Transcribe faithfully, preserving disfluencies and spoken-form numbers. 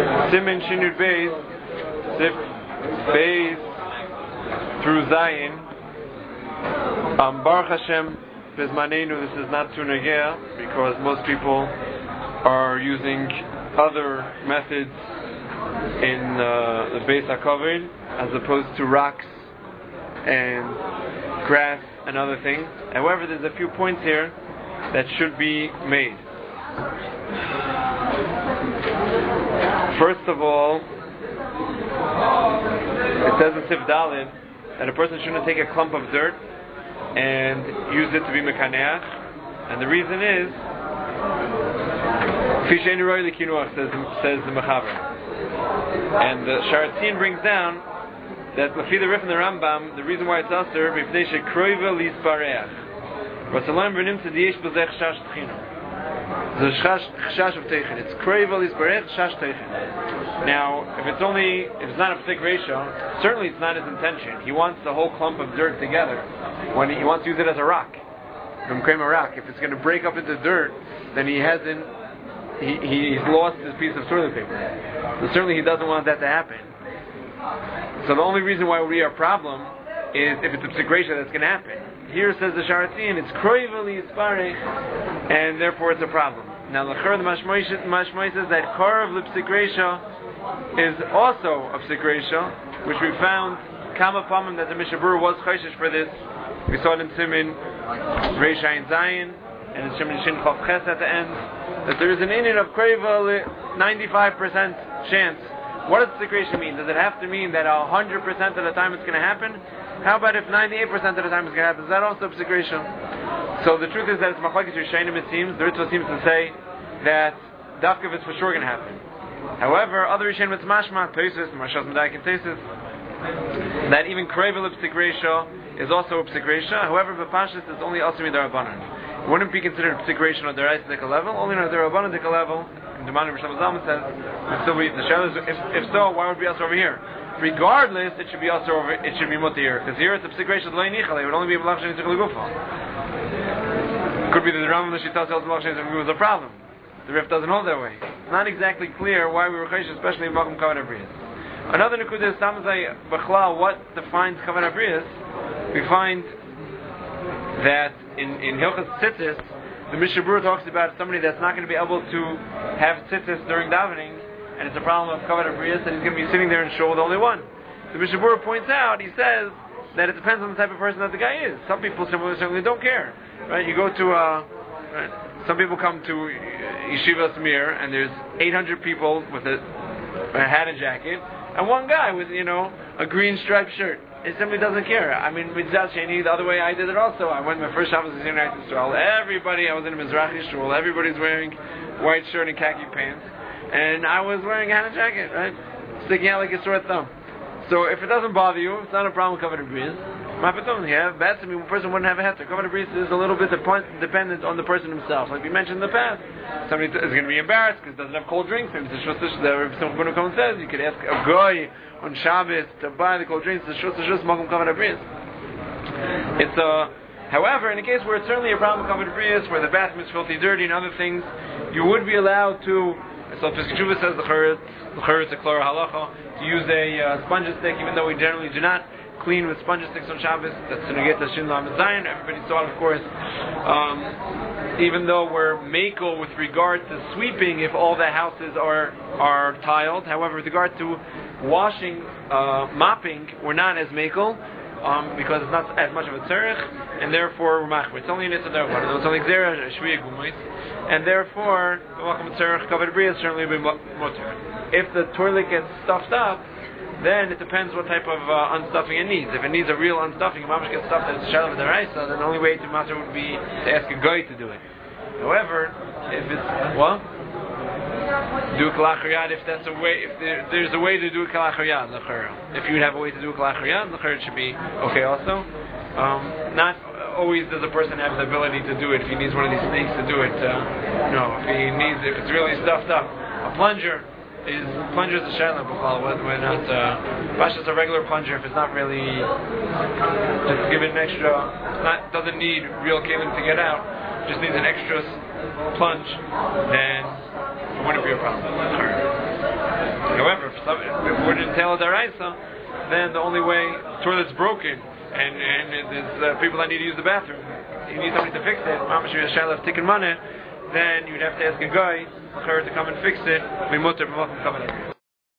Simin Shinud Beis, Sif Beis through Zayin. Um, Baruch Hashem, Bizmanenu, this is not too negea because most people are using other methods in uh, the Beis HaKavod as opposed to rocks and grass and other things. However, there's a few points here that should be made. First of all, it says in Sif Daled that a person shouldn't take a clump of dirt and use it to be mekaneach, and the reason is Fishein Roy the Kinuach, says says the Mechaber, and the Sharatzin brings down that Lafi the Rif and the Rambam, the reason why it's aser b'pnei shekroiva lispareach, but Salam Benim to Diesh Bezech Shash Tchino. The chash of teichin. It's kroiva lisparech shash teichin. Now, if it's only, if it's not a psik ratio, certainly it's not his intention. He wants the whole clump of dirt together. When he, he wants to use it as a rock, from a rock. If it's going to break up into dirt, then he hasn't. He he's lost his piece of toilet paper. So certainly he doesn't want that to happen. So the only reason why it would be a problem is if it's a psik ratio that's going to happen. Here says the Sharatzin, it's kroiva lisparech, and therefore it's a problem. Now the Chur, the Mashmoy says that Karav Lipsik Reisha is also a Psik Reisha, which we found Kama Pamim that the Mishabur was Chayshish for this. We saw it in Simin Reisha and Zayin, and in Simin Shin Chav Ches at the end, that there is an inyan of Kreva ninety-five percent chance. What does Psik Reisha mean? Does it have to mean that one hundred percent of the time it's going to happen? How about if ninety-eight percent of the time it's going to happen? Is that also Psik Reisha? So the truth is that it's Machlokes Rishonim, it seems. The Ritva seems to say that Dafkav is for sure going to happen. However, other Rishonim, it's Mashma, Tosis, Mashas Medaik and Tosis, that even Krevel of Psik Reisha is also a Psik Reisha. However, B'Pashas is only Asumi Darabanan. It wouldn't be considered Psik Reisha on the Daraisa Dika level, only on the Darabanan Dika level. And the Mani Rishon Zalman says, still be, the Shadows, if, if so, why would it be us over here? Regardless, it should be also over. It should be mutir because here it's a psik reisha loy nichal. It would only be a malach sheni tzich legufa. Could be that the Rambam the Shita tells malach sheni tzich was a problem. The Rif doesn't hold that way. It's not exactly clear why we were chayish, especially in Makom Kavan Abriyas. Another nekuda is Samzai B'chlal. What defines Kavan Abriyas? We find that in in Hilchas Tzitzis, the Mishabur talks about somebody that's not going to be able to have tzitzis during davening. And it's a problem of Kavod Abriyas, and he's going to be sitting there and shul with only one. The Mishabur points out, he says that it depends on the type of person that the guy is. Some people simply certainly don't care, right? You go to uh, right? Some people come to Yeshiva Smir, and there's eight hundred people with a, a hat and jacket, and one guy with you know a green striped shirt. He simply doesn't care. I mean, Mitzvah Sheni, the other way I did it also. I went my first Shabbos in United Israel. Everybody, I was in a Mizrahi shul. Everybody's wearing white shirt and khaki pants. And I was wearing a hat and jacket, right? Sticking out like a sore thumb. So if it doesn't bother you, it's not a problem with Kavod Abriyas. Mapatom, yeah, bad to me, one person wouldn't have a heter. Kavod Abriyas is a little bit dependent on the person himself. Like we mentioned in the past, somebody is going to be embarrassed because doesn't have cold drinks. Maybe the Shush the someone who comes says you could ask a guy on Shabbos to buy the cold drinks. The Shush Shush Makom Kavod Abriyas. It's a. However, in a case where it's certainly a problem with Kavod Abriyas, where the bathroom is filthy, dirty, and other things, you would be allowed to. So Pesach Shuvah says the Chur, the Chur is a Klora Halacha, to use a uh, sponge stick, even though we generally do not clean with sponge sticks on Shabbos. That's to negate the Shin Lam Zayin. Everybody saw it, of course. Um, even though we're makel with regard to sweeping, if all the houses are are tiled. However, with regard to washing, uh, mopping, we're not as makel. Um, because it's not as much of a tzerich, and therefore we're machmer. It's only an itzad derech. It's only zera shviya gumait, and therefore the welcome tzerich Kavod Abriyas certainly will be mutter. If the toilet gets stuffed up, then it depends what type of uh, unstuffing it needs. If it needs a real unstuffing, if mamash gets stuffed and it's shalom deraisa, then the only way to matter would be to ask a guy to do it. However, if it's what? Do kalach riyad if that's a way. If there, there's a way to do kalach riyad, if you have a way to do kalach riyad, it should be okay. Also, um, not always does a person have the ability to do it. If he needs one of these snakes to do it, uh, no. If he needs, if it's really stuffed up, a plunger is plunger is a shayla b'chal. We're not. Bash is a regular plunger. If it's not really, just give it an extra. Not doesn't need real kalim to get out. Just needs an extra plunge. Then. It wouldn't be a problem. some, if we're in Tel Daraisa, then the only way toilet's broken and and there's uh, people that need to use the bathroom, you need somebody to fix it. Mamash you're a taking money, then you'd have to ask a guy to come and fix it. We mutter from coming.